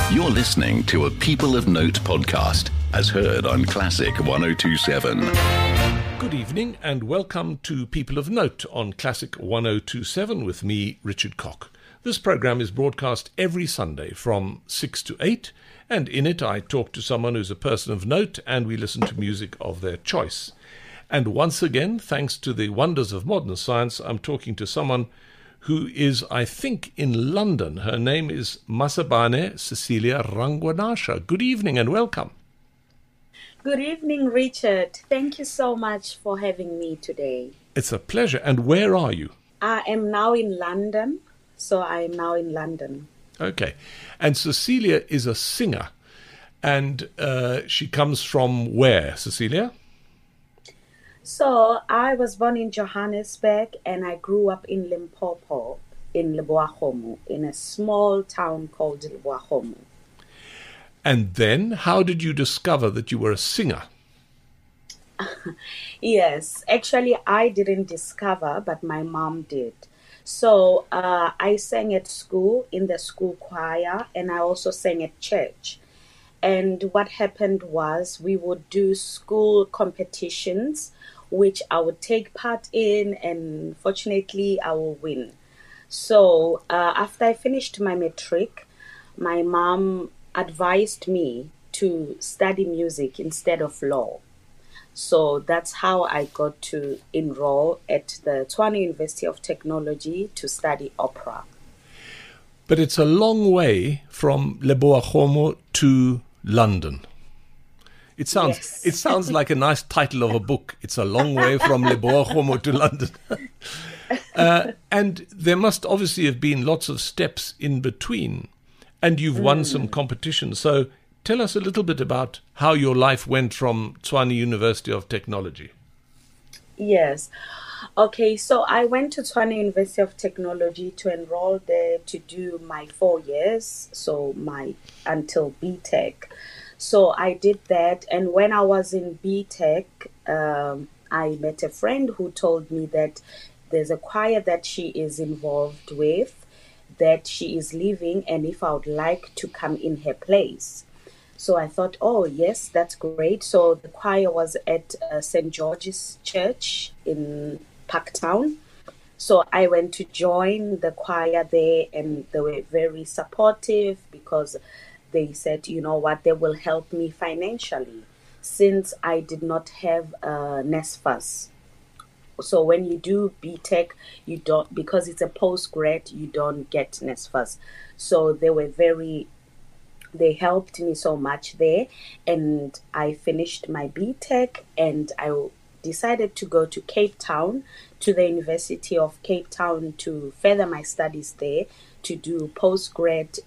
You're listening to a People of Note podcast, as heard on Classic 102.7. Good evening and welcome to People of Note on Classic 102.7 with me, Richard Cock. This program is broadcast every Sunday from 6 to 8, and in it I talk to someone who's a person of note and we listen to music of their choice. And once again, thanks to the wonders of modern science, I'm talking to someone who is, I think, in London. Her name is Masabane Cecilia Rangwanasha. Good evening and welcome. Good evening, Richard. Thank you so much for having me today. It's a pleasure. And where are you? I am now in London. Okay. And Cecilia is a singer. And she comes from where, Cecilia? So I was born in Johannesburg and I grew up in Limpopo, in Lebowakgomo, in a small town called Lebowakgomo. And then how did you discover that you were a singer? Yes, actually I didn't discover, but my mom did. So I sang at school, in the school choir, and I also sang at church. And what happened was we would do school competitions, which I would take part in, and fortunately I will win. So after I finished my matric, my mom advised me to study music instead of law. So that's how I got to enroll at the Tshwane University of Technology to study opera. But it's a long way from Lebowakgomo to London. It sounds like a nice title of a book. It's a long way from Lebowakgomo to London. And there must obviously have been lots of steps in between. And you've won some competitions. So tell us a little bit about how your life went from Tshwane University of Technology. Yes. Okay, so I went to Tshwane University of Technology to enroll there to do my 4 years, until BTech. So I did that, and when I was in BTech, I met a friend who told me that there's a choir that she is involved with, that she is leaving, and if I would like to come in her place. So I thought, oh yes, that's great. So the choir was at St. George's Church in Parktown. So I went to join the choir there, and they were very supportive because they said, you know what, they will help me financially since I did not have NSFAS. So when you do BTech, you don't, because it's a postgrad, you don't get NSFAS. So they helped me so much there, and I finished my BTech, and I decided to go to Cape Town, to the University of Cape Town, to further my studies there, to do postgrad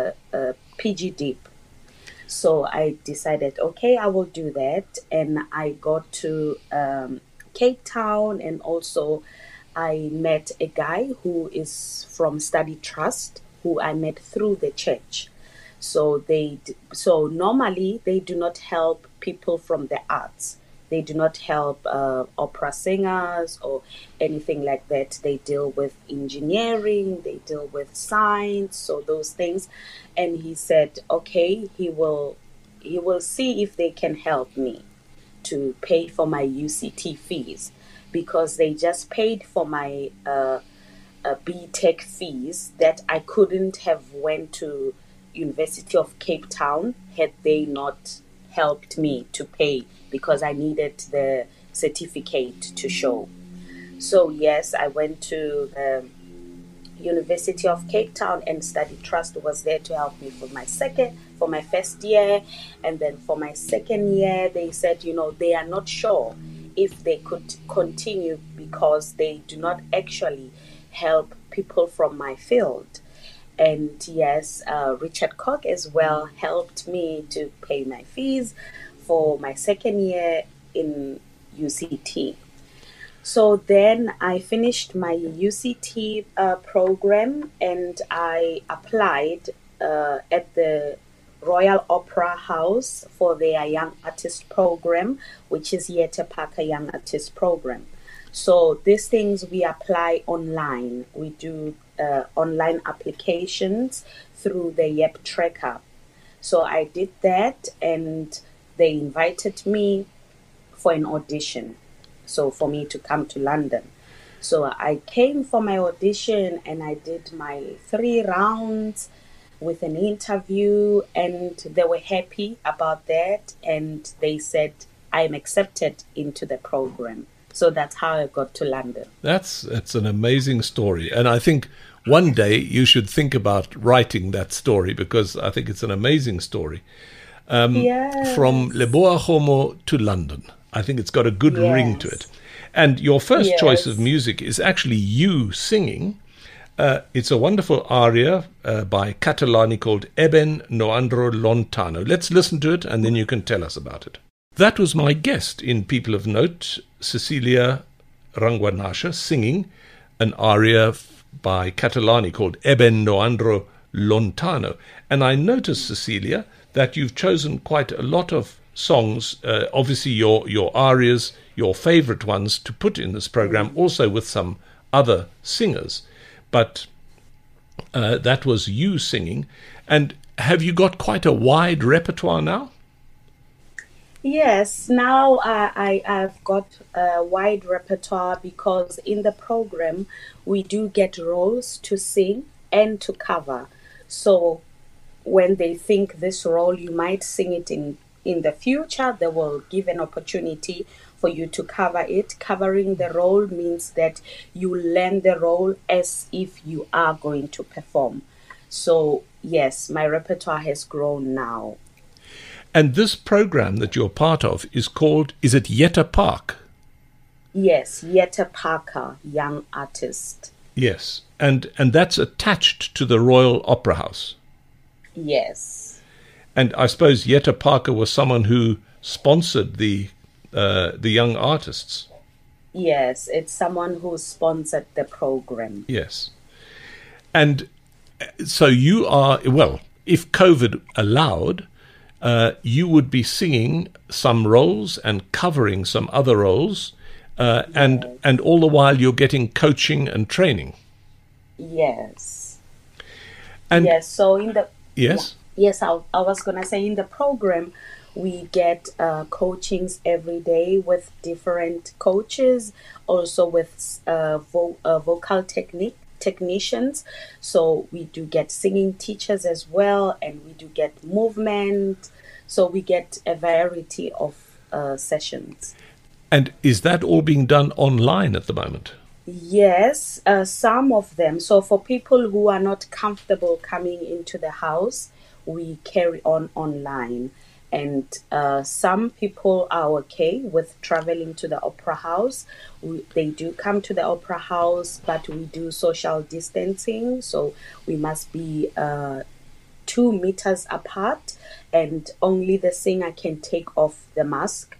PGD. So I decided, okay, I will do that, and I got to Cape Town, and also I met a guy who is from Study Trust, who I met through the church. So normally they do not help people from the arts. They do not help opera singers or anything like that. They deal with engineering, they deal with science, so those things. And he said, okay, he will see if they can help me to pay for my UCT fees, because they just paid for my BTech fees that I couldn't have went to University of Cape Town had they not helped me to pay, because I needed the certificate to show. So yes, I went to the University of Cape Town, and Study Trust was there to help me for my first year. And then for my second year, they said, they are not sure if they could continue because they do not actually help people from my field. And yes, Richard Cock as well helped me to pay my fees for my second year in UCT. So then I finished my UCT program, and I applied at the Royal Opera House for their Young Artist Program, which is Yete Parker Young Artist Program. So these things we apply online. We do online applications through the YEP tracker. So I did that, and they invited me for an audition, so for me to come to London. So I came for my audition, and I did my 3 rounds with an interview, and they were happy about that, and they said I'm accepted into the program. So that's how I got to London. That's an amazing story. And I think one day you should think about writing that story, because I think it's an amazing story. Yes. From Leboa Homo to London. I think it's got a good ring to it. And your first Yes. choice of music is actually you singing. It's a wonderful aria by Catalani called Eben Noandro Lontano. Let's listen to it, and then you can tell us about it. That was my guest in People of Note, Cecilia Rangwanasha, singing an aria by Catalani called Eben Noandro Lontano. And I noticed, Cecilia, that you've chosen quite a lot of songs, obviously your arias, your favorite ones, to put in this program, also with some other singers. But that was you singing. And have you got quite a wide repertoire now? Yes, now I've got a wide repertoire, because in the program we do get roles to sing and to cover. So when they think this role you might sing it in the future, they will give an opportunity for you to cover it. Covering the role means that you learn the role as if you are going to perform. So yes, my repertoire has grown now. And this program that you're part of is it Yetta Park? Yes, Yetta Parker, young artist. Yes, and that's attached to the Royal Opera House. Yes. And I suppose Yetta Parker was someone who sponsored the young artists. Yes, it's someone who sponsored the program. Yes. And so you are, well, if COVID allowed, you would be singing some roles and covering some other roles, and all the while you're getting coaching and training. Yes. And yes, so in the... Yes? Yes, I was going to say, in the program, we get coachings every day with different coaches, also with vocal technicians. So we do get singing teachers as well, and we do get movement. So we get a variety of sessions. And is that all being done online at the moment? Yes, some of them. So for people who are not comfortable coming into the house, we carry on online. And some people are okay with traveling to the opera house. They do come to the opera house, but we do social distancing. So we must be 2 meters apart, and only the singer can take off the mask.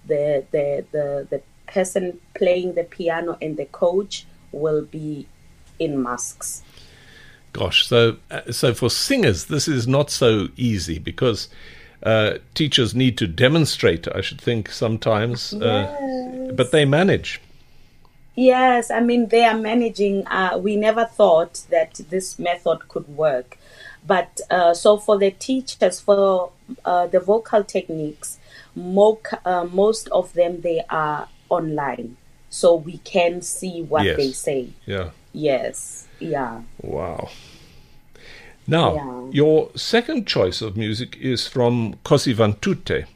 The person playing the piano and the coach will be in masks. Gosh, so for singers, this is not so easy, because teachers need to demonstrate, I should think, sometimes, Yes. but they manage. Yes, I mean, they are managing. We never thought that this method could work. But so for the teachers, for the vocal techniques, most of them, they are online. So we can see what Yes. they say. Yeah. Yes, yeah. Wow. Now, Yeah. your second choice of music is from Così van tutte.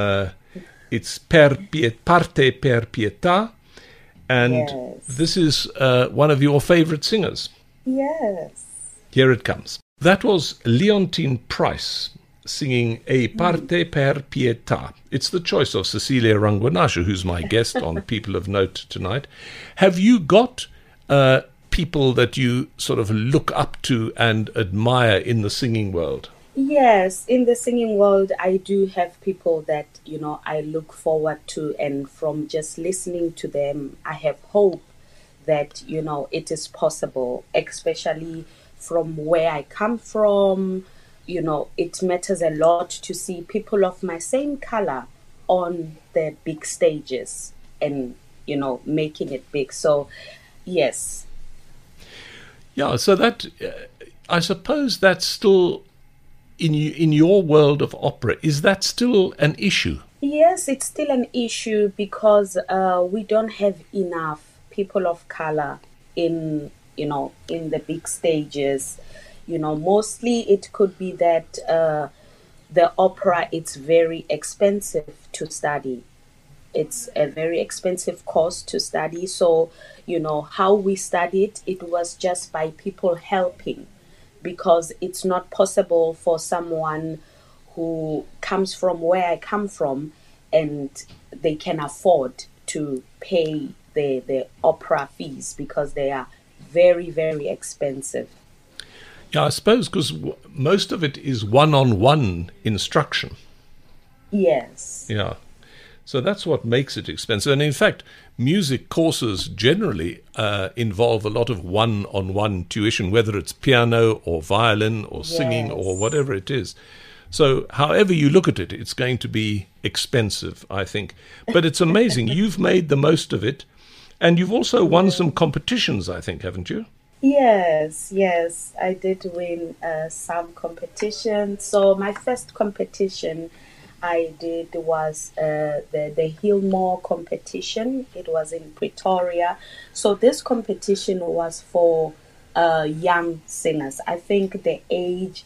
It's Parte per pietà, and Yes. this is one of your favorite singers. Yes. Here it comes. That was Leontine Price singing A Parte per pietà. It's the choice of Cecilia Rangwanasha, who's my guest on People of Note tonight. Have you got people that you sort of look up to and admire in the singing world? Yes, in the singing world, I do have people that, I look forward to, and from just listening to them, I have hope that, it is possible, especially from where I come from. It matters a lot to see people of my same color on the big stages and, making it big. So, yes. Yeah, so that, I suppose that's still in your world of opera, is that still an issue? Yes, it's still an issue because we don't have enough people of color in the big stages. Mostly it could be that the opera, it's very expensive to study. It's a very expensive course to study. So, how we studied, it was just by people helping, because it's not possible for someone who comes from where I come from and they can afford to pay the opera fees, because they are very, very expensive. Yeah, I suppose because most of it is one-on-one instruction. Yes. Yeah. So that's what makes it expensive. And in fact, music courses generally involve a lot of one-on-one tuition, whether it's piano or violin or singing Yes. or whatever it is. So however you look at it, it's going to be expensive, I think. But it's amazing. You've made the most of it. And you've also won some competitions, I think, haven't you? Yes, I did win some competitions. So my first competition I did was the Hillmore competition. It was in Pretoria. So this competition was for young singers. I think the age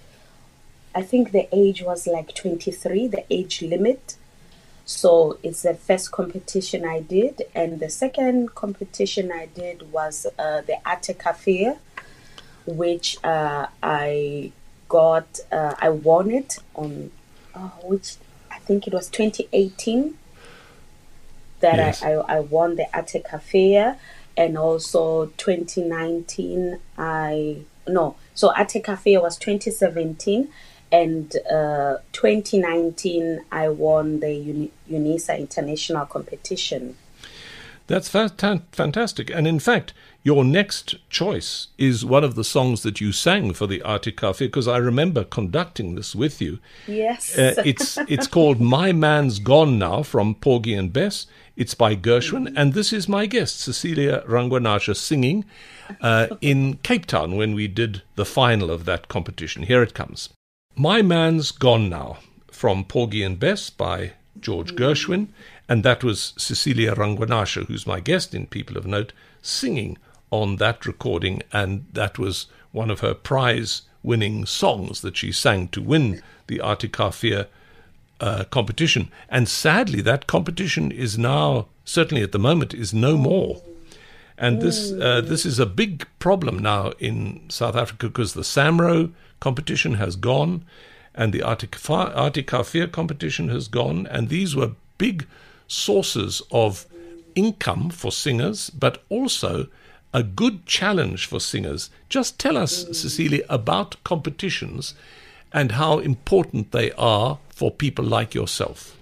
was like 23, the age limit. So it's the first competition I did, and the second competition I did was the Arte Cafe, which I won it on, which I think it was 2018 that Yes. I won the Arte Cafe, and also 2019 so Arte Cafe was 2017. And 2019, I won the UNISA International Competition. That's fantastic. And in fact, your next choice is one of the songs that you sang for the Arte Cafe, because I remember conducting this with you. Yes. It's called My Man's Gone Now, from Porgy and Bess. It's by Gershwin, and this is my guest, Cecilia Rangwanasha, singing in Cape Town when we did the final of that competition. Here it comes. My Man's Gone Now, from Porgy and Bess by George Gershwin, and that was Cecilia Rangwanasha, who's my guest in People of Note, singing on that recording, and that was one of her prize-winning songs that she sang to win the Arte Cafe competition. And sadly, that competition is now, certainly at the moment, is no more. And this is a big problem now in South Africa, because the SAMRO competition has gone and the Arte Cafe competition has gone, and these were big sources of income for singers, but also a good challenge for singers. Just tell us, Cecilia, about competitions and how important they are for people like yourself.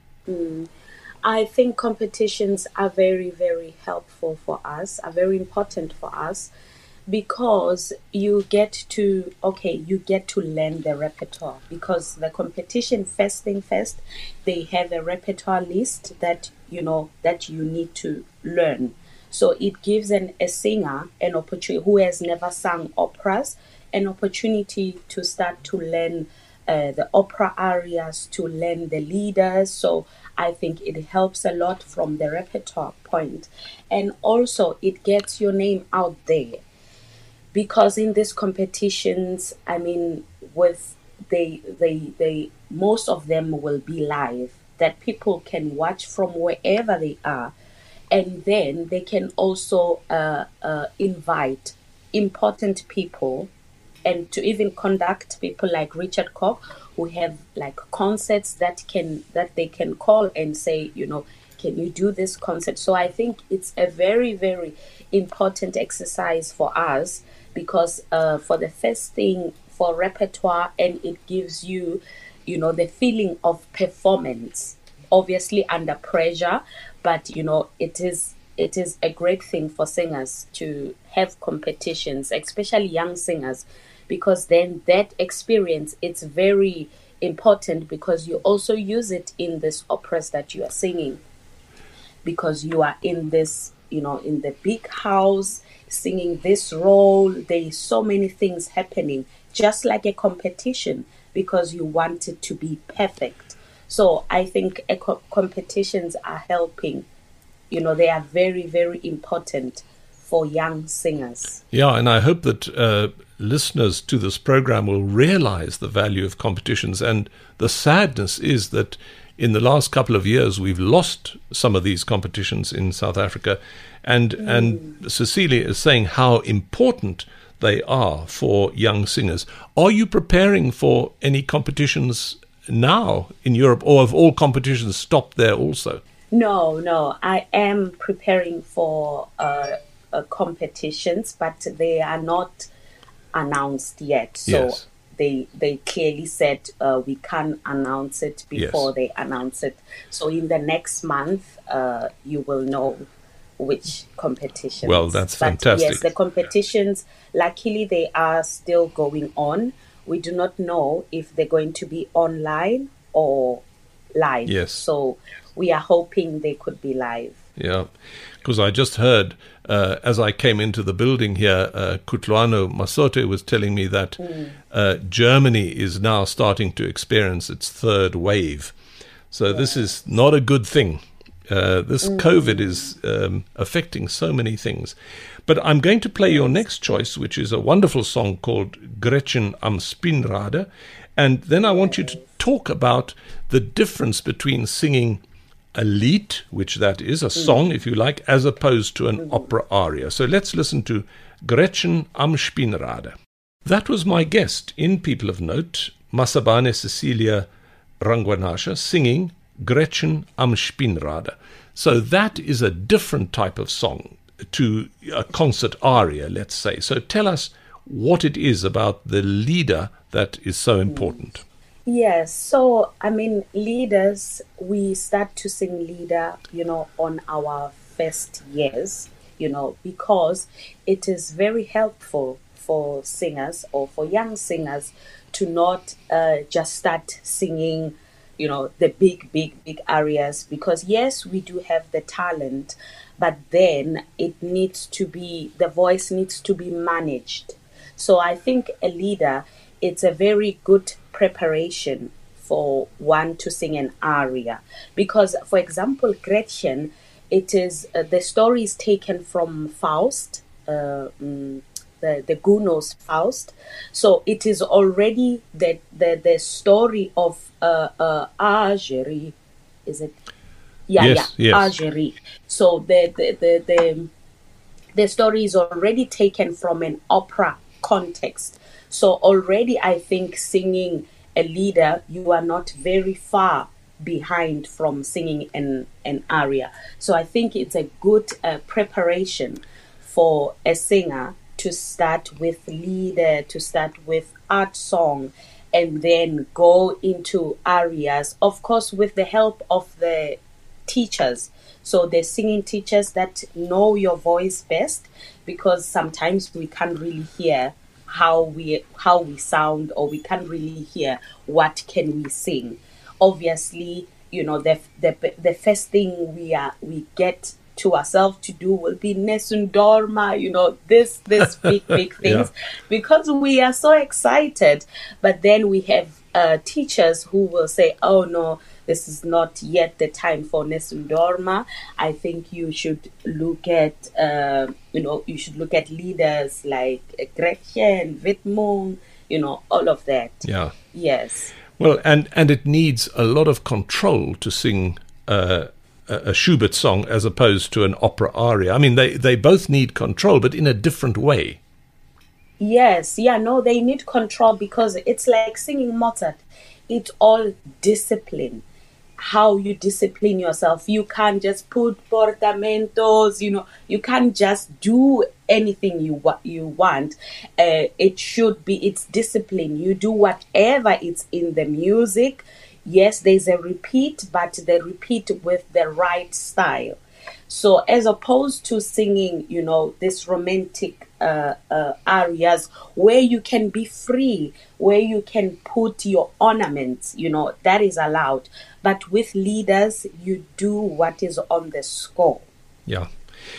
I think competitions are very, very helpful for us, are very important for us, because you get to learn the repertoire, because the competition, first thing first, they have a repertoire list that you need to learn. So it gives a singer an opportunity who has never sung operas, an opportunity to start to learn the opera arias, to learn the leaders. So I think it helps a lot from the repertoire point, and also it gets your name out there. Because in these competitions, I mean, they most of them will be live, that people can watch from wherever they are, and then they can also invite important people, and to even conduct people like Richard Koch, who have like concerts that they can call and say, can you do this concert? So I think it's a very, very important exercise for us, because for the first thing, for repertoire, and it gives you, the feeling of performance, obviously under pressure, but it is a great thing for singers to have competitions, especially young singers, because then that experience, it's very important, because you also use it in this operas that you are singing, because you are in this, in the big house singing this role. There is so many things happening, just like a competition. because you want it to be perfect. So I think competitions are helping. You know, they are very, very important for young singers. Yeah, and I hope that listeners to this program will realize the value of competitions. And the sadness is that in the last couple of years, we've lost some of these competitions in South Africa. And Cecilia is saying how important they are for young singers. Are you preparing for any competitions now in Europe, or have all competitions stopped there also? No, I am preparing for competitions, but they are not announced yet. So yes. They clearly said we can't announce it before yes. they announce it. So in the next month, you will know which competitions. Well, that's fantastic. Yes, the competitions, luckily, they are still going on. We do not know if they're going to be online or live. Yes. So we are hoping they could be live. Yeah, because I just heard, as I came into the building here, Kutlwano Masote was telling me that Germany is now starting to experience its third wave. So this is not a good thing. This COVID is affecting so many things. But I'm going to play your next choice, which is a wonderful song called Gretchen am Spinnrad. And then I want you to talk about the difference between singing a lied, which that is a song, if you like, as opposed to an opera aria. So let's listen to Gretchen am Spinnrad. That was my guest in People of Note, Masabane Cecilia Rangwanasha, singing Gretchen am Spinnrad. So that is a different type of song to a concert aria, let's say. So tell us what it is about the lieder that is so important. Yes, so I mean, leaders, we start to sing lieder, on our first years, because it is very helpful for singers or for young singers to not just start singing, the big arias, because yes, we do have the talent, but then the voice needs to be managed. So I think a leader, it's a very good preparation for one to sing an aria, because, for example, Gretchen, it is the story is taken from Faust, the Gounod's Faust. So it is already the story of Argerie, is it? Yes. Argerie. So the story is already taken from an opera context. So already, I think singing a lieder, you are not very far behind from singing an aria. So I think it's a good preparation for a singer to start with lieder, to start with art song, and then go into arias, of course, with the help of the teachers. So the singing teachers that know your voice best, because sometimes we can't really hear how we sound, or we can't really hear what can we sing. Obviously, the first thing we get to ourselves to do will be Nesundorma, this big things, because we are so excited. But then we have teachers who will say, oh no, this is not yet the time for Nesundorma. I think you should look at leaders like Gretchen, Widmung, all of that. Yeah. Yes. Well, and it needs a lot of control to sing a Schubert song as opposed to an opera aria. I mean, they both need control, but in a different way. Yes. Yeah, no, they need control, because it's like singing Mozart. It's all discipline. How you discipline yourself. You can't just put portamentos, you can't just do anything you want. It's discipline. You do whatever it's in the music. Yes, there's a repeat, but the repeat with the right style. So as opposed to singing, this romantic arias where you can be free, where you can put your ornaments, that is allowed. But with leaders, you do what is on the score. Yeah.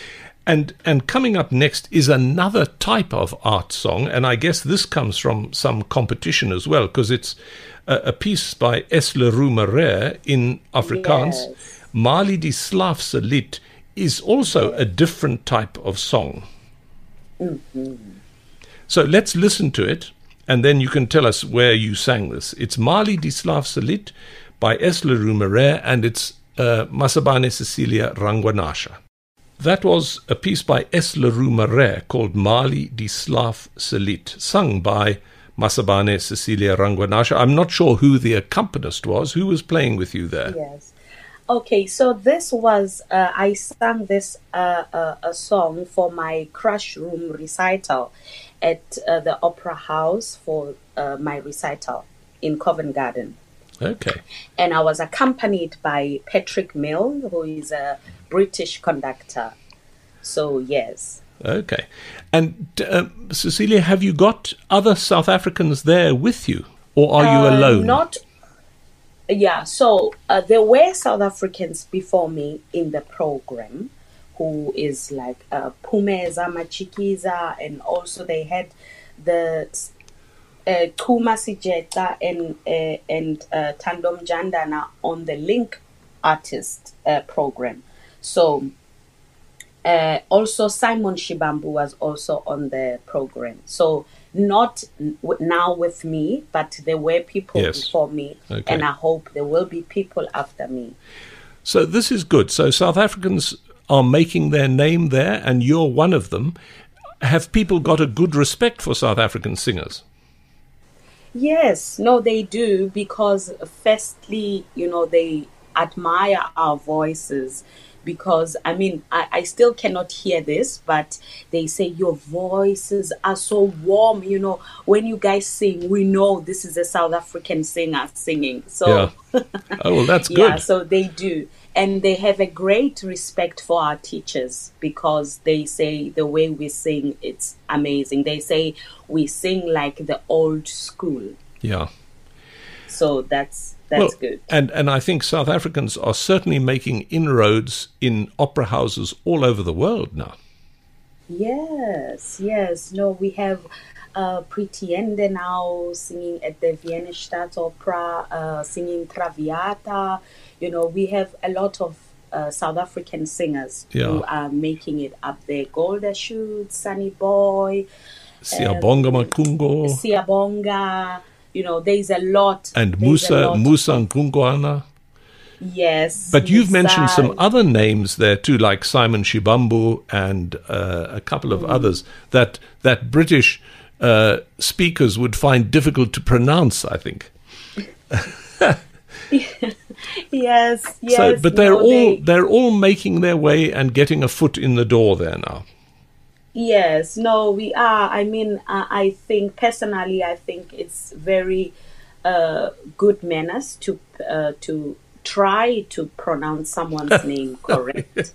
And coming up next is another type of art song, and I guess this comes from some competition as well, because it's a piece by S. Leroux Marais in Afrikaans. Yes. Mali die Slaafse Lied is also a different type of song. Mm-hmm. So let's listen to it, and then you can tell us where you sang this. It's Mali die Slaafse Lied by S. Leroux Marais, and it's Masabane Cecilia Rangwanasha. That was a piece by S. Leroux Marais called Mali die Slaafse Lied, sung by Masabane Cecilia Rangwanasha. I'm not sure who the accompanist was. Who was playing with you there? Yes. Okay, so this was, I sang this a song for my crush room recital at the Opera House for my recital in Covent Garden. Okay. And I was accompanied by Patrick Mill, who is a British conductor. So, yes. Okay. And Cecilia, have you got other South Africans there with you? Or are you alone? Yeah, so there were South Africans before me in the program, who is like Pumeza Machikiza, and also they had the Kuma Sijeta and Tandom Jandana on the Link Artist program. So also Simon Shibambu was also on the program. So not now with me, but there were people before me, and I hope there will be people after me. So this is good. So South Africans are making their name there, and you're one of them. Have people got a good respect for South African singers? Yes, no, they do, because firstly, they admire our voices. Because, I mean, I still cannot hear this, but they say your voices are so warm. When you guys sing, we know this is a South African singer singing. So, yeah. Oh, well, that's good. Yeah, so they do. And they have a great respect for our teachers, because they say the way we sing, it's amazing. They say we sing like the old school. Yeah. So that's good. And I think South Africans are certainly making inroads in opera houses all over the world now. Yes. No, we have Pretty Ende now singing at the Vienna Staatsopera, singing Traviata. We have a lot of South African singers who are making it up there. Golda Shoot, Sunny Boy, Siyabonga Makungo. Siyabonga. There's a lot. And Musa Nkungwana. Yes. But you've mentioned some other names there too, like Simon Shibambu and a couple of others that British speakers would find difficult to pronounce, I think. Yes. So, but they're all making their way and getting a foot in the door there now. Yes, no, we are. I mean, I think personally, it's very good manners to try to pronounce someone's name correct.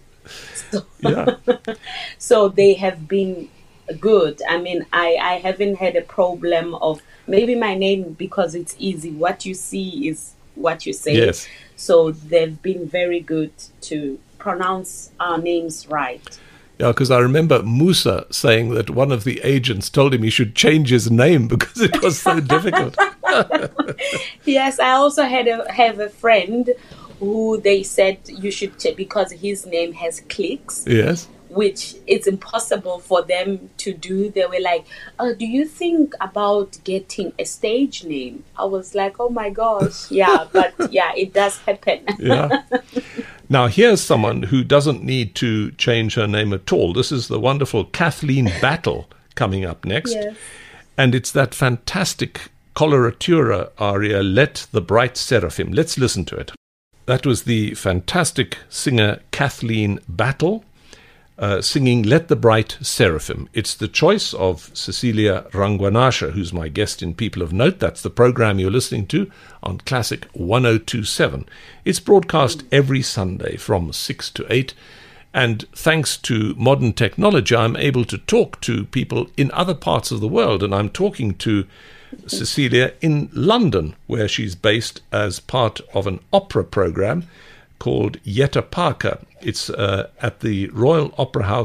So they have been good. I mean, I haven't had a problem of maybe my name, because it's easy. What you see is what you say. Yes. So they've been very good to pronounce our names right. Yeah, because I remember Musa saying that one of the agents told him he should change his name because it was so difficult. Yes, I also have a friend who they said you should check because his name has clicks. Yes. Which it's impossible for them to do. They were like, do you think about getting a stage name? I was like, oh my gosh. Yeah, but yeah, it does happen. Yeah. Now, here's someone who doesn't need to change her name at all. This is the wonderful Kathleen Battle coming up next. Yes. And it's that fantastic coloratura aria, Let the Bright Seraphim. Let's listen to it. That was the fantastic singer Kathleen Battle singing Let the Bright Seraphim. It's the choice of Cecilia Rangwanasha, who's my guest in People of Note. That's the program you're listening to on Classic 1027. It's broadcast every Sunday from 6 to 8. And thanks to modern technology, I'm able to talk to people in other parts of the world. And I'm talking to Cecilia in London, where she's based as part of an opera program called Yetta Parker. It's at the Royal Opera House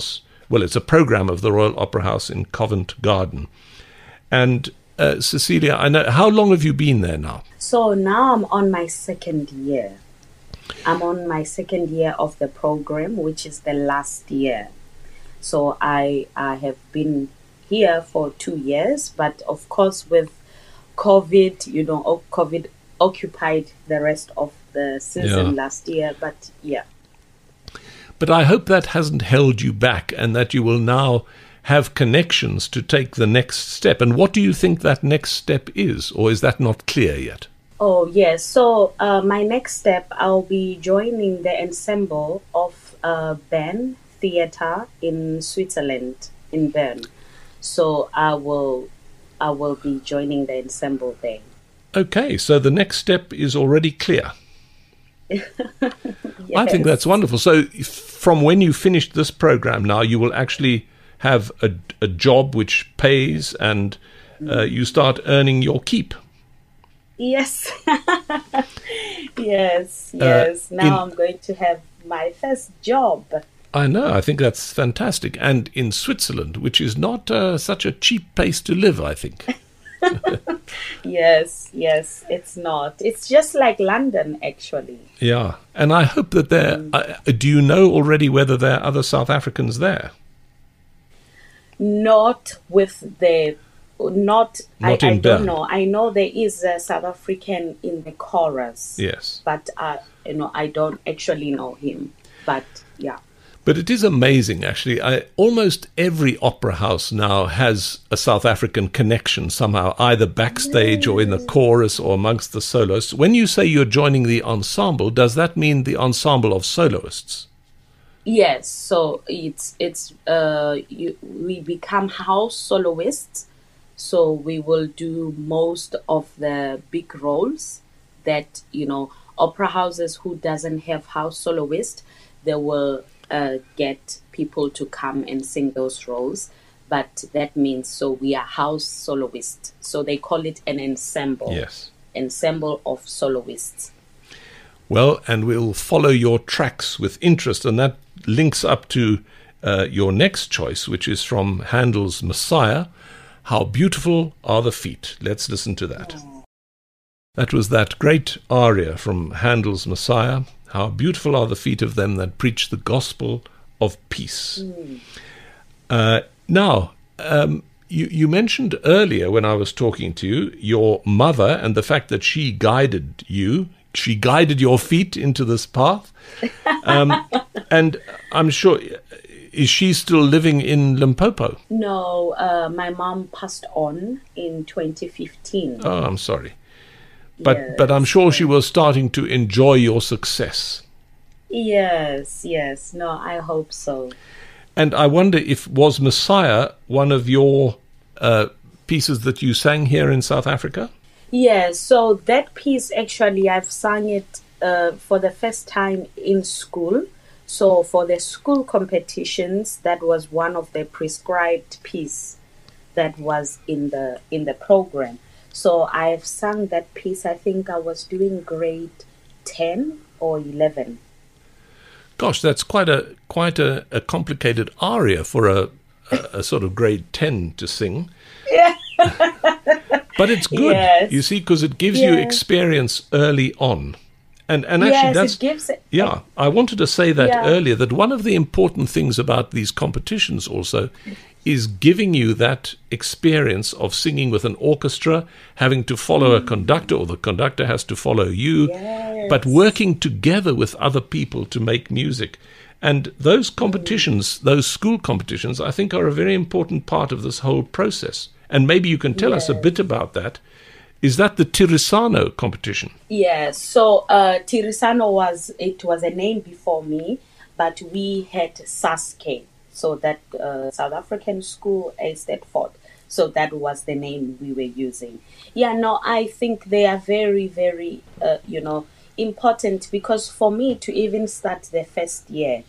well, it's a program of the Royal Opera House in Covent Garden. And Cecilia, I know, how long have you been there now? So now I'm on my second year. I'm on my second year of the program, which is the last year. So I have been here for 2 years, but of course with COVID, COVID occupied the rest of the season last year, but yeah. But I hope that hasn't held you back and that you will now have connections to take the next step. And what do you think that next step is, or is that not clear yet? Oh, yes. So my next step, I'll be joining the ensemble of Bern Theatre in Switzerland, in Bern. So I will be joining the ensemble there. Okay, so the next step is already clear. Yes. I think that's wonderful. So from when you finished this program now, you will actually have a job which pays and you start earning your keep. Yes. yes. Now I'm going to have my first job. I know. I think that's fantastic. And in Switzerland, which is not such a cheap place to live, I think. Yes, it's not. It's just like London, actually. Yeah. And I hope that there... do you know already whether there are other South Africans there? Not with the... I don't know. I know there is a South African in the chorus. Yes. But, I don't actually know him. But, yeah. But it is amazing, actually. Almost every opera house now has a South African connection somehow, either backstage or in the chorus or amongst the soloists. When you say you're joining the ensemble, does that mean the ensemble of soloists? Yes. So we become house soloists. So we will do most of the big roles that, opera houses who doesn't have house soloists, they will get people to come and sing those roles. But that means, so we are house soloists. So they call it an ensemble. Yes. Ensemble of soloists. Well, and we'll follow your tracks with interest. And that links up to your next choice, which is from Handel's Messiah. How beautiful are the feet. Let's listen to that. Oh. That was that great aria from Handel's Messiah. How beautiful are the feet of them that preach the gospel of peace. Now, you mentioned earlier when I was talking to you, your mother and the fact that she guided you. She guided your feet into this path. And I'm sure... Is she still living in Limpopo? No, my mom passed on in 2015. Oh, I'm sorry. But I'm sure she was starting to enjoy your success. Yes. No, I hope so. And I wonder was Messiah one of your pieces that you sang here in South Africa? Yes, so that piece, actually, I've sung it for the first time in school. So for the school competitions, that was one of the prescribed piece that was in the program. So I've sung that piece. I think I was doing grade 10 or 11. Gosh, that's quite a complicated aria for a sort of grade 10 to sing. Yeah. But it's good, you see, because it gives you experience early on. And actually, that's it gives it. Yeah, I wanted to say that earlier, that one of the important things about these competitions also is giving you that experience of singing with an orchestra, having to follow a conductor, or the conductor has to follow you, but working together with other people to make music. And those competitions, those school competitions, I think are a very important part of this whole process. And maybe you can tell us a bit about that. Is that the Tirisano competition? Yes. So Tirisano was a name before me, but we had SASKE, so that South African School Eisteddfod. So that was the name we were using. Yeah, no, I think they are very, very, important, because for me to even start the first year,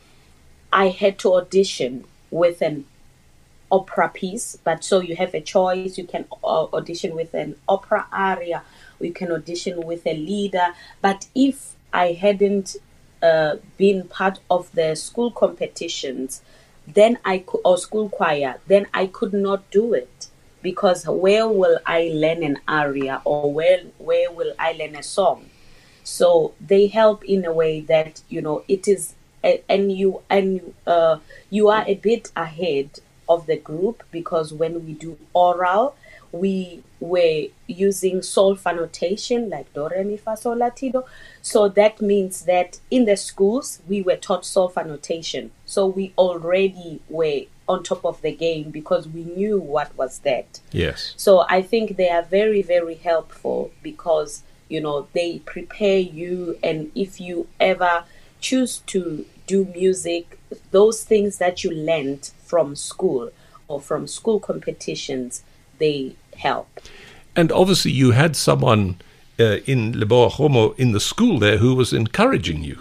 I had to audition with an opera piece. But so you have a choice. You can audition with an opera aria, or you can audition with a leader. But if I hadn't been part of the school competitions, then I could, or school choir, then I could not do it, because where will I learn an aria, or where will I learn a song? So they help in a way that, it is, and you are a bit ahead of the group, because when we do oral, we were using solfa notation, like do re mi fa sol la ti do. So that means that in the schools we were taught solfa notation, so we already were on top of the game because we knew what was that. Yes. So I think they are very, very helpful, because they prepare you, and if you ever choose to do music, those things that you learned from school or from school competitions, they help. And obviously you had someone in Leboa Kgomo in the school there who was encouraging you.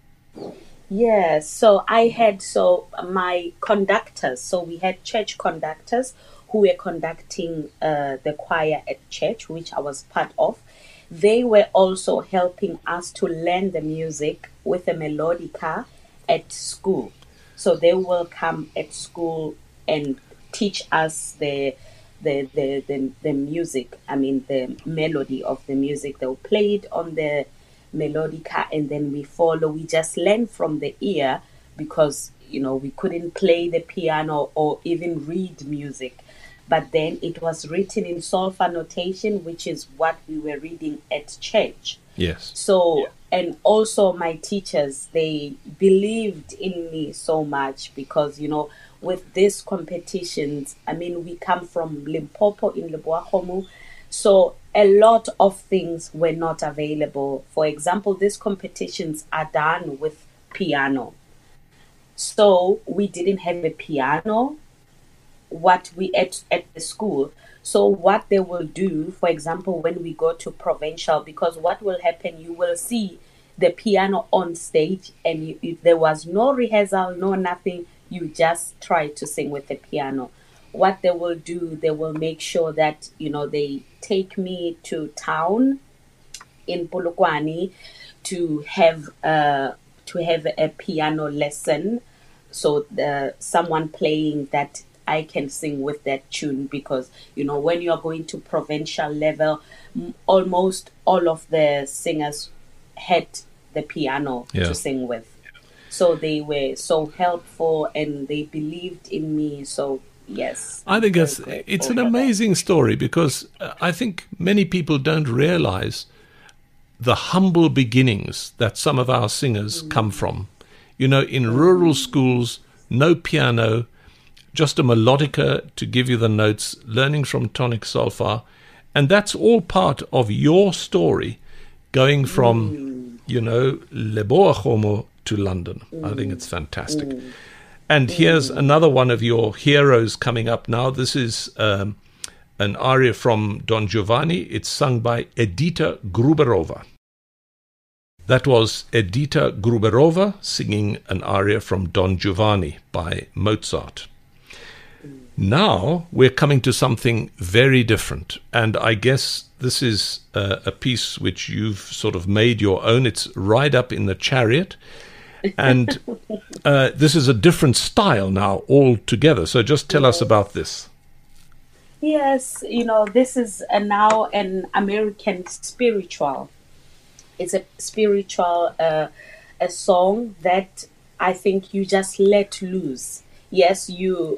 Yes, so I had my conductors, so we had church conductors who were conducting the choir at church, which I was part of. They were also helping us to learn the music with a melodica at school. So they will come at school and teach us the music, the melody of the music. They'll play it on the melodica, and then we follow. We just learn from the ear, because we couldn't play the piano or even read music. But then it was written in solfa notation, which is what we were reading at church. Yes. So, and also my teachers, they believed in me so much, because with these competitions, we come from Limpopo in Leboa Kgomo, so a lot of things were not available. For example, these competitions are done with piano. So we didn't have a piano at the school. So what they will do, for example, when we go to provincial, because what will happen, you will see the piano on stage, and if there was no rehearsal, no nothing, you just try to sing with the piano. What they will do, they will make sure that, they take me to town in Polokwane to have a piano lesson. So someone playing that I can sing with that tune, because, when you're going to provincial level, almost all of the singers had the piano to sing with. So they were so helpful, and they believed in me. So yes, I think it's an amazing story, because I think many people don't realize the humble beginnings that some of our singers come from. In rural schools, no piano, just a melodica to give you the notes, learning from tonic solfa. And that's all part of your story, going from, Leboa Kgomo to London. I think it's fantastic. And here's another one of your heroes coming up now. This is an aria from Don Giovanni. It's sung by Edita Gruberova. That was Edita Gruberova singing an aria from Don Giovanni by Mozart. Now we're coming to something very different, and I guess this is a piece which you've sort of made your own. It's Ride Up in the Chariot, and this is a different style now altogether. So just tell us about this. Yes, this is now an American spiritual. It's a spiritual, a song that I think you just let loose. Yes, you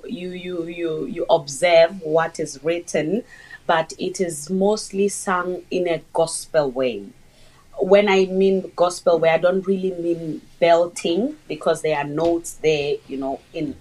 observe what is written, but it is mostly sung in a gospel way. When I mean gospel way, I don't really mean belting, because there are notes there, in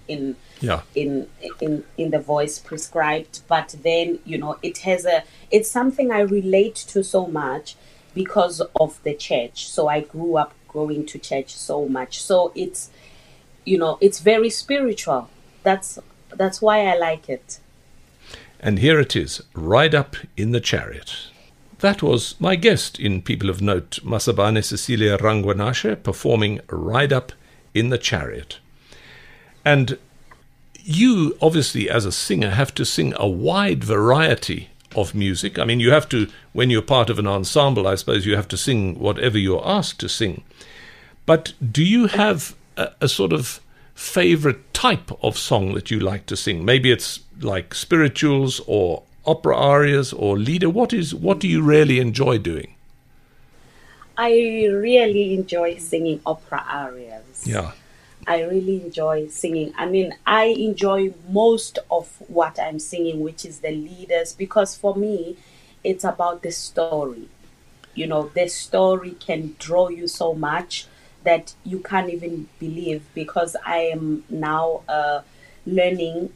the voice prescribed. But then, it's something I relate to so much because of the church. So I grew up going to church so much. So it's very spiritual. That's why I like it. And here it is, Ride Up in the Chariot. That was my guest in People of Note, Masabane Cecilia Rangwanashe, performing Ride Up in the Chariot. And you, obviously, as a singer, have to sing a wide variety of music. I mean, you have to, when you're part of an ensemble, I suppose you have to sing whatever you're asked to sing. But do you have a sort of favorite type of song that you like to sing? Maybe it's like spirituals or opera arias or lieder. What do you really enjoy doing? I really enjoy singing opera arias. Yeah. I really enjoy singing. I mean, I enjoy most of what I'm singing, which is the leaders, because for me, it's about the story. You know, the story can draw you so much that you can't even believe, because I am now learning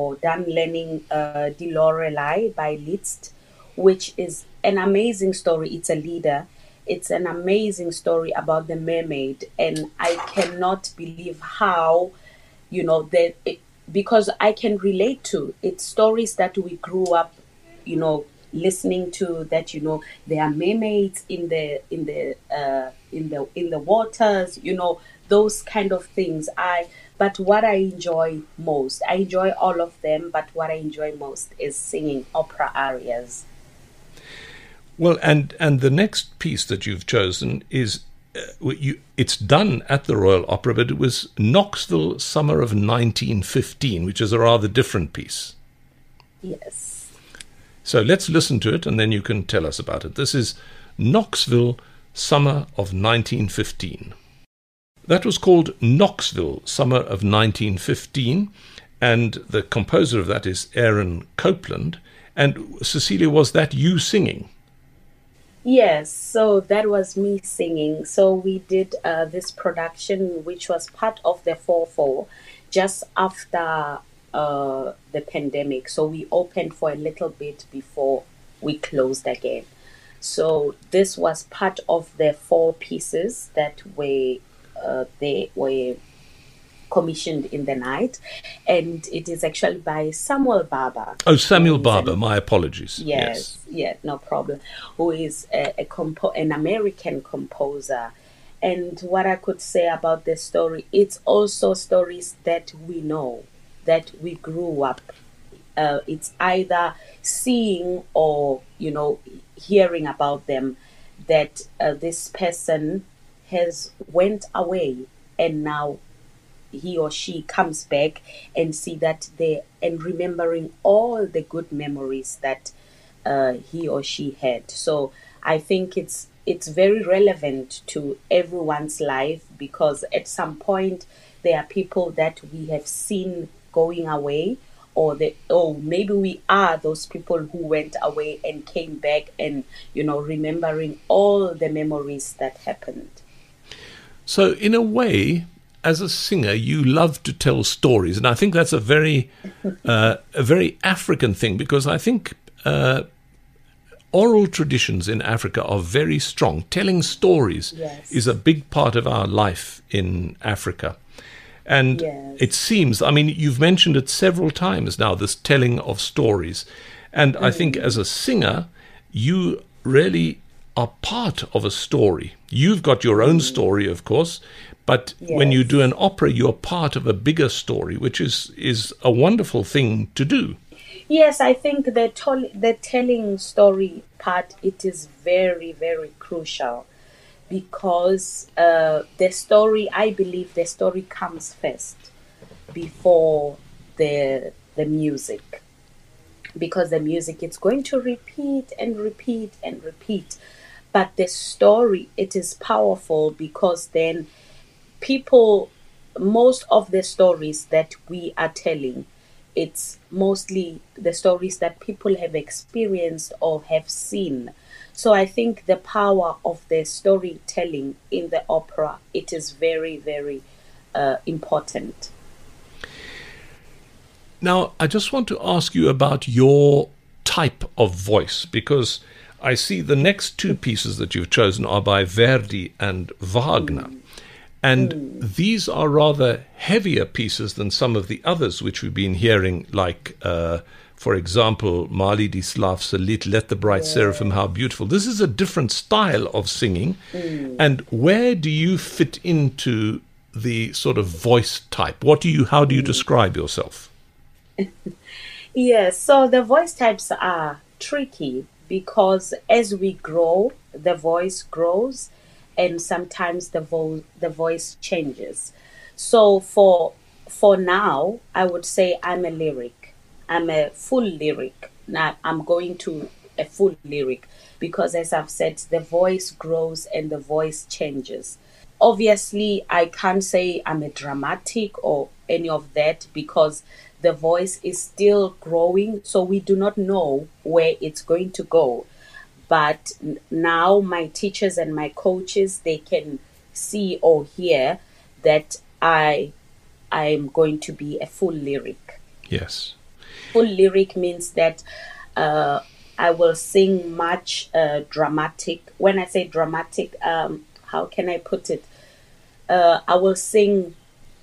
Die Lorelei by Liszt, which is an amazing story. It's a lieder. It's an amazing story about the mermaid, and I cannot believe how, because I can relate to it's stories that we grew up, listening to, that there are mermaids in the waters, those kind of things. But what I enjoy most, I enjoy all of them, but what I enjoy most is singing opera arias. Well, and the next piece that you've chosen is, it's done at the Royal Opera, but it was Knoxville Summer of 1915, which is a rather different piece. Yes. So let's listen to it, and then you can tell us about it. This is Knoxville Summer of 1915. That was called Knoxville Summer of 1915, and the composer of that is Aaron Copland. And Cecilia, was that you singing? Yes, so that was me singing. So we did this production, which was part of the 4/4, just after the pandemic. So we opened for a little bit before we closed again. So this was part of the 4 pieces that they were commissioned in the night, and it is actually by Samuel Barber. Oh, Samuel Barber, my apologies. Yes, yeah, no problem. Who is an American composer. And what I could say about this story, it's also stories that we know, that we grew up. It's either seeing or, hearing about them, that this person has went away, and now he or she comes back and see that and remembering all the good memories that he or she had. So I think it's very relevant to everyone's life, because at some point there are people that we have seen going away, or maybe we are those people who went away and came back, and remembering all the memories that happened. So in a way, as a singer, you love to tell stories, and I think that's a very African thing, because I think oral traditions in Africa are very strong. Telling stories is a big part of our life in Africa. And it seems, you've mentioned it several times now, this telling of stories. And I think as a singer, you really are part of a story. You've got your own story, of course, but when you do an opera, you're part of a bigger story, which is a wonderful thing to do. Yes, I think the telling story part, it is very, very crucial, because the story, I believe the story comes first before the music, because the music, it's going to repeat and repeat and repeat, but the story, it is powerful, because then most of the stories that we are telling, it's mostly the stories that people have experienced or have seen. So I think the power of the storytelling in the opera, it is very, very important. Now, I just want to ask you about your type of voice, because I see the next 2 pieces that you've chosen are by Verdi and Wagner. And these are rather heavier pieces than some of the others which we've been hearing, like, for example, Mali di Slav's Lied, Let the Bright Seraphim, How Beautiful. This is a different style of singing. And where do you fit into the sort of voice type? How do you describe yourself? Yes, so the voice types are tricky, because as we grow, the voice grows, and sometimes the voice changes. So for for now, I would say I'm a lyric. I'm a full lyric. Now I'm going to a full lyric because, as I've said, the voice grows and the voice changes. Obviously, I can't say I'm a dramatic or any of that because the voice is still growing, so we do not know where it's going to go. But now my teachers and my coaches, they can see or hear that I'm going to be a full lyric. Yes. Full lyric means that I will sing much dramatic. When I say dramatic, how can I put it? I will sing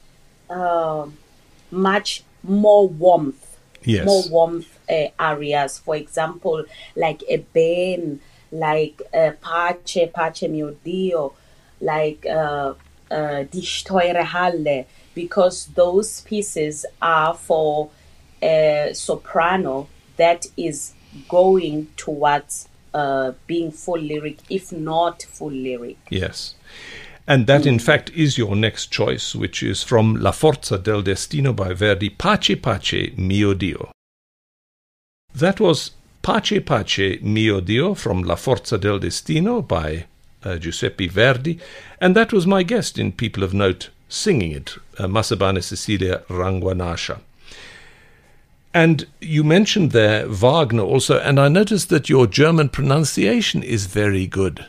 much more warmth. Yes. More warmth areas. For example, like a ben, like Pace mio Dio, like Die Steure Halle, because those pieces are for a soprano that is going towards being full lyric, if not full lyric. Yes. And that, in fact, is your next choice, which is from La Forza del Destino by Verdi, Pace Pace mio Dio. That was Pace Pace mio Dio from La Forza del Destino by Giuseppe Verdi, and that was my guest in People of Note singing it, Masabane Cecilia Ranguanascia. And you mentioned there Wagner also, and I noticed that your German pronunciation is very good.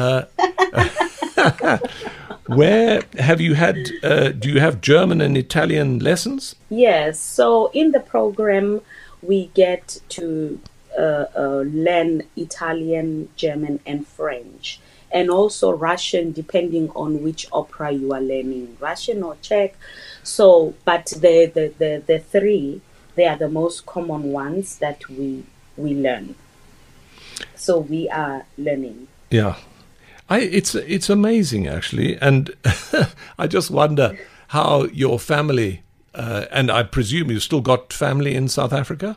Where have you had, do you have German and Italian lessons? Yes, so in the program we get to learn Italian, German and French, and also Russian, depending on which opera you are learning, Russian or Czech. So, but the three, they are the most common ones that we learn. So we are learning. Yeah. It's amazing, actually. And I just wonder how your family, and I presume you've still got family in South Africa,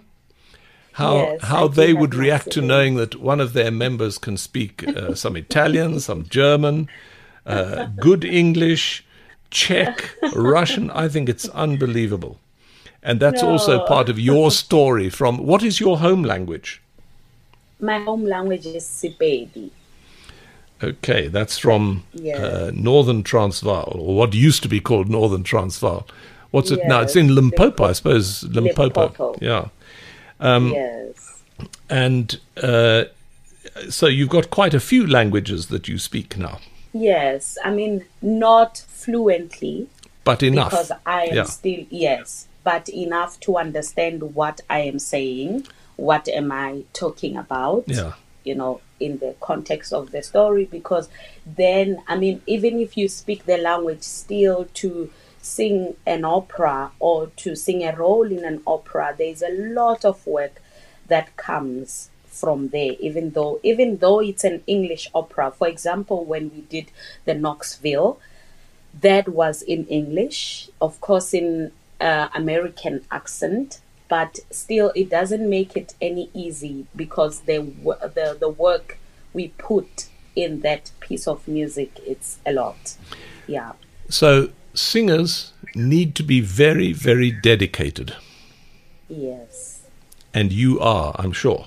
how they would react to knowing that one of their members can speak some Italian, some German, good English, Czech, Russian. I think it's unbelievable. And that's also part of your story from, what is your home language? My home language is Sepedi. Okay, that's from Northern Transvaal, or what used to be called Northern Transvaal. What's it now? It's in Limpopo, I suppose. Limpopo. Yeah. Yes. And so you've got quite a few languages that you speak now. Yes. I mean, not fluently. But enough. Because I am still, but enough to understand what I am saying. What am I talking about? Yeah. You know, in the context of the story, because then, I mean, even if you speak the language, still to sing an opera or to sing a role in an opera, there's a lot of work that comes from there, even though it's an English opera. For example, when we did the Knoxville, that was in English, of course in American accent, but still it doesn't make it any easy because the work we put in that piece of music, it's a lot. Yeah. So singers need to be very, very dedicated. Yes. And you are, I'm sure.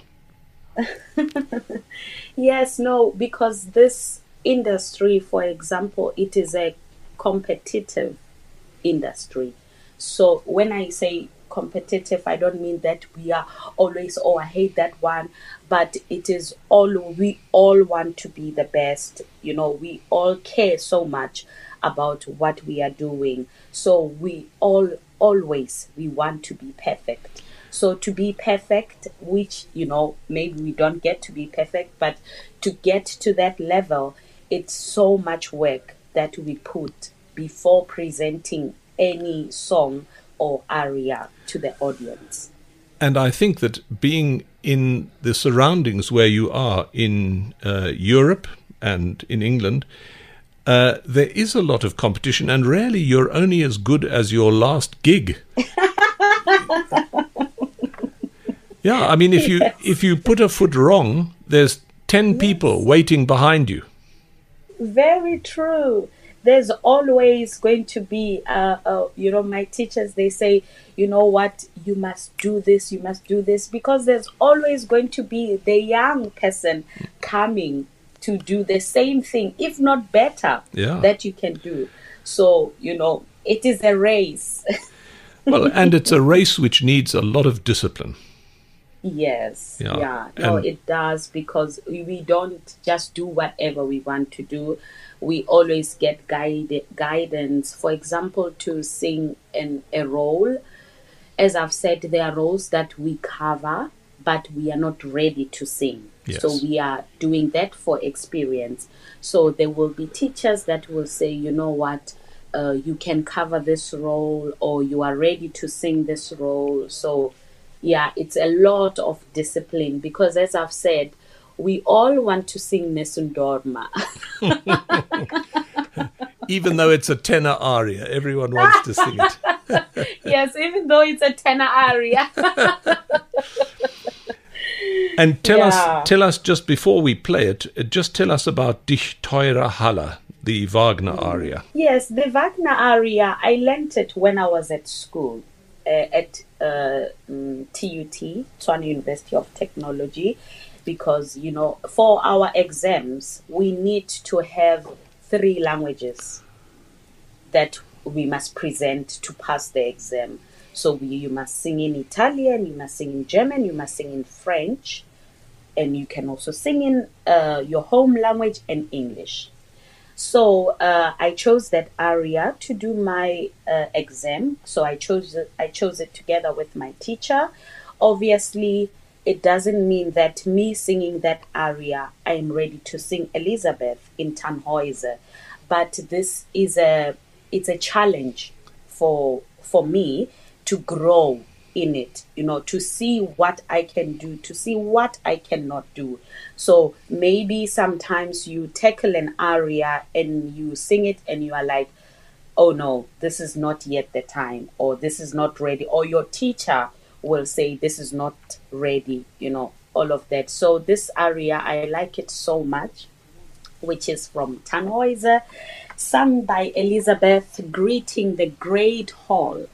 Yes, no, because this industry, for example, it is a competitive industry. So when I say competitive, I don't mean that we are always, I hate that one, but it is we all want to be the best. You know, we all care so much about what we are doing. So we always want to be perfect. So to be perfect, which, you know, maybe we don't get to be perfect, but to get to that level, it's so much work that we put before presenting any song or aria to the audience. And I think that being in the surroundings where you are in Europe and in England, there is a lot of competition, and rarely you're only as good as your last gig. Yeah, I mean, if you put a foot wrong, there's 10 people waiting behind you. Very true. there's always going to be, my teachers, they say, you know what, you must do this, because there's always going to be the young person coming to do the same thing, if not better, that you can do. So, it is a race. Well, and it's a race which needs a lot of discipline. Yes. Yeah. No, it does, because we don't just do whatever we want to do. We always get guidance. For example, to sing in a role, as I've said, there are roles that we cover, but we are not ready to sing. Yes. So we are doing that for experience. So there will be teachers that will say, you know what, you can cover this role, or you are ready to sing this role. So yeah, it's a lot of discipline, because as I've said, we all want to sing Nesundorma. Even though it's a tenor aria, everyone wants to sing it. Yes, even though it's a tenor aria. And tell us just before we play it, just tell us about Dich teure Halle, the Wagner aria. Yes, the Wagner aria, I learnt it when I was at school, at TUT, Tshwane University of Technology, because, for our exams, we need to have 3 languages that we must present to pass the exam. So you must sing in Italian, you must sing in German, you must sing in French, and you can also sing in your home language and English. So I chose that aria to do my exam. So I chose it together with my teacher. Obviously, it doesn't mean that me singing that aria, I am ready to sing Elizabeth in Tannhäuser. But this is it's a challenge for me to grow in it, to see what I can do, to see what I cannot do. So maybe sometimes you tackle an aria and you sing it and you are like, oh no, this is not yet the time, or this is not ready, or your teacher will say this is not ready, all of that. So this aria, I like it so much, which is from Tannhäuser, sung by Elizabeth, greeting the great hall.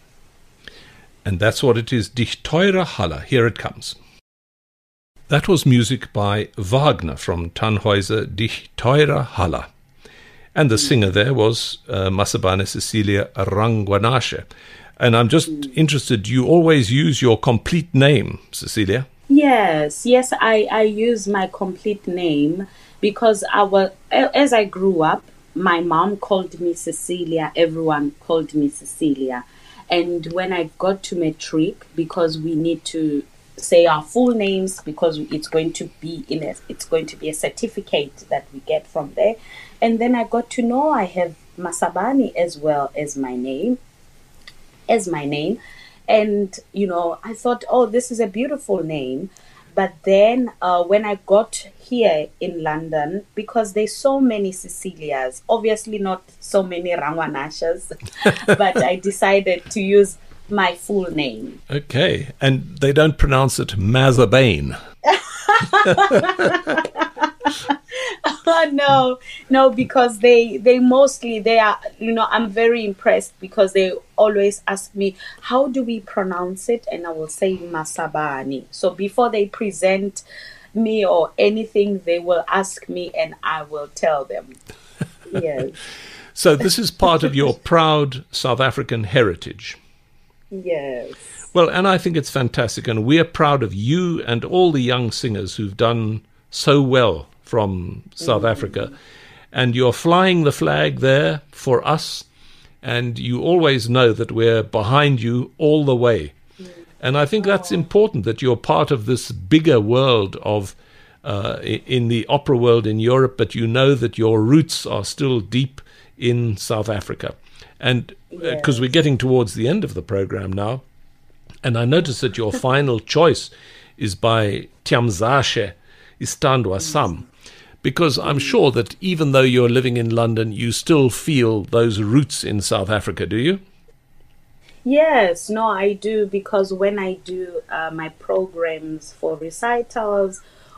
And that's what it is, Dich teure Halle. Here it comes. That was music by Wagner from Tannhäuser, Dich teure Halle. And the singer there was Masabane Cecilia Rangwanashe. And I'm just interested, you always use your complete name, Cecilia? Yes, I use my complete name, because as I grew up, my mom called me Cecilia, everyone called me Cecilia. And when I got to matric, because we need to say our full names, because it's going to be a certificate that we get from there. And then I got to know I have Masabane as well as my name. And, I thought, oh, this is a beautiful name. But then when I got here in London, because there's so many Cecilias, obviously not so many Rangwanashas, but I decided to use my full name. Okay. And they don't pronounce it Masabane. No, because they are, I'm very impressed, because they always ask me, how do we pronounce it? And I will say Masabane. So before they present me or anything, they will ask me and I will tell them. Yes. So this is part of your proud South African heritage. Yes. Well, and I think it's fantastic, and we're proud of you and all the young singers who've done so well from South Africa. And you're flying the flag there for us, and you always know that we're behind you all the way. And I think that's important, that you're part of this bigger world of in the opera world in Europe, but you know that your roots are still deep in South Africa. And because we're getting towards the end of the program now, and I notice that your final choice is by Tyamzashe Istandwa Sam, because I'm sure that even though you're living in London, you still feel those roots in South Africa, do you? Yes, no, I do, because when I do my programs for recitals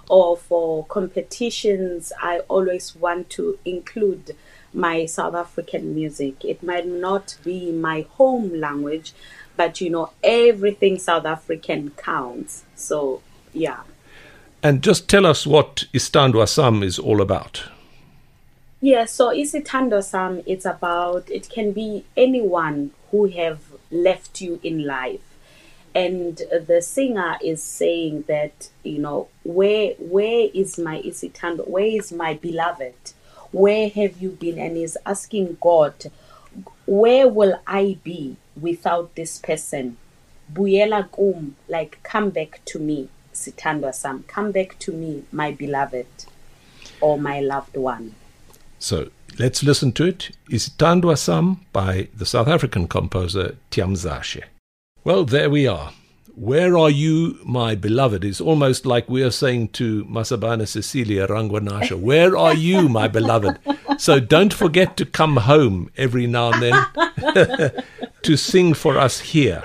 or for competitions, I always want to include my South African music. It might not be my home language, but everything South African counts. So, yeah. And just tell us what Isithandwa Sam is all about. Yeah, so Isithandwa Sam, it can be anyone who have left you in life. And the singer is saying that, where is my Isithandwa? Where is my beloved? Where have you been? And he's asking God, where will I be without this person? Buyela kum, like come back to me, Isithandwa Sam. Come back to me, my beloved, or my loved one. So let's listen to it. Isithandwa Sam by the South African composer Tyamzashe. Well, there we are. Where are you, my beloved? It's almost like we are saying to Masabane Cecilia Rangwanasha, where are you, my beloved? So don't forget to come home every now and then to sing for us here.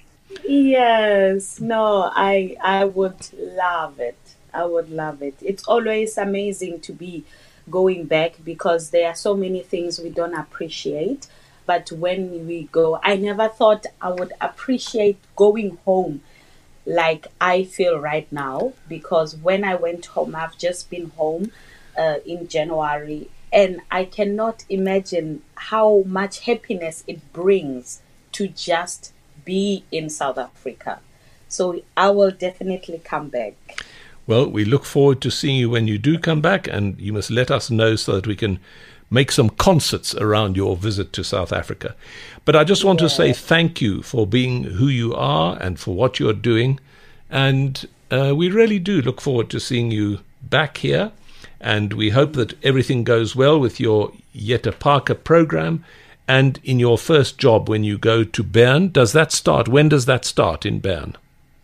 Yes, no, I would love it. I would love it. It's always amazing to be going back because there are so many things we don't appreciate. But when we go, I never thought I would appreciate going home like I feel right now. Because when I went home, I've just been home in January. And I cannot imagine how much happiness it brings to just be in South Africa. So I will definitely come back. Well, we look forward to seeing you when you do come back. And you must let us know so that we can make some concerts around your visit to South Africa. But I just want to say thank you for being who you are and for what you're doing. And we really do look forward to seeing you back here. And we hope that everything goes well with your Yetta Parker program and in your first job when you go to Bern. Does that start? When does that start in Bern?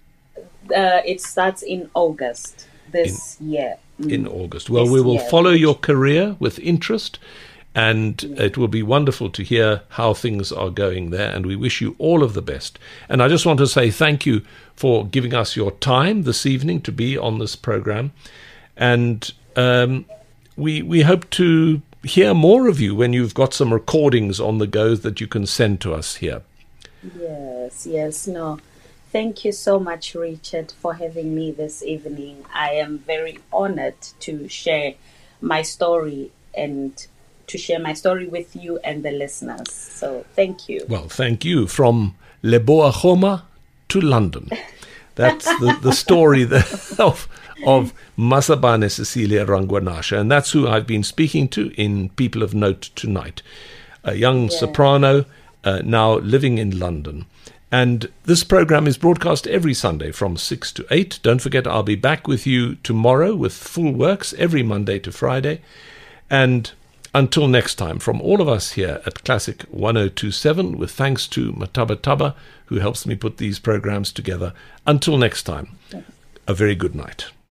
It starts in August this year. In August. Well, we will follow your career with interest, and it will be wonderful to hear how things are going there, and we wish you all of the best. And I just want to say thank you for giving us your time this evening to be on this program, and we hope to hear more of you when you've got some recordings on the go that you can send to us here. Yes, no. Thank you so much, Richard, for having me this evening. I am very honored to share my story and to share my story with you and the listeners. So thank you. Well, thank you. From Leboa Choma to London. That's the story of Masabane Cecilia Rangwanasha. And that's who I've been speaking to in People of Note tonight. A young soprano now living in London. And this program is broadcast every Sunday from 6 to 8. Don't forget, I'll be back with you tomorrow with full works every Monday to Friday. And until next time, from all of us here at Classic 1027, with thanks to Mataba Taba, who helps me put these programs together. Until next time, a very good night.